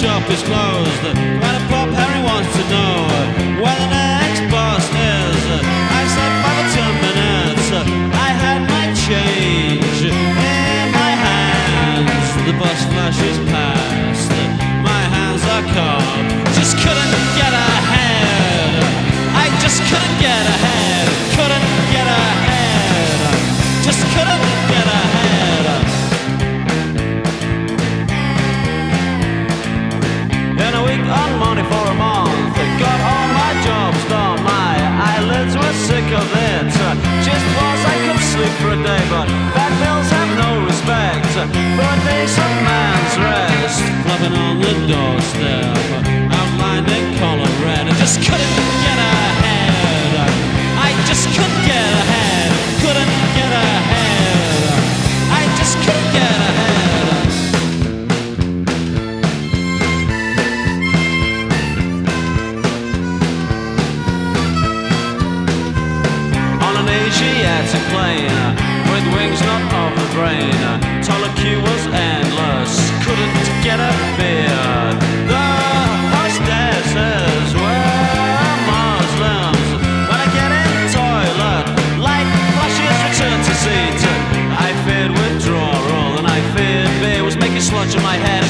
shop is closed. When a Pop Harry wants to know where the next boss is. I said 5 or 10 minutes. I had my change in my hands. The bus flashes past. My hands are cold. Just couldn't get ahead. I just couldn't get ahead. Couldn't get ahead. Just couldn't get ahead. In a week on money for a month, got all my jobs done. My eyelids were sick of it. Just was I could sleep for a day, but bad bills have no respect for a decent man's rest. Clubbing on the doorstep, outlined in color red. I just couldn't get ahead. I just couldn't get ahead. Couldn't get ahead. I just couldn't get ahead. On an Asiatic plane, with wings not of the brain, taller queue was endless. Couldn't get a beer. The hostesses were Muslims. When I get in toilet, light flashes return to seat. I feared withdrawal, and I feared beer was making sludge in my head.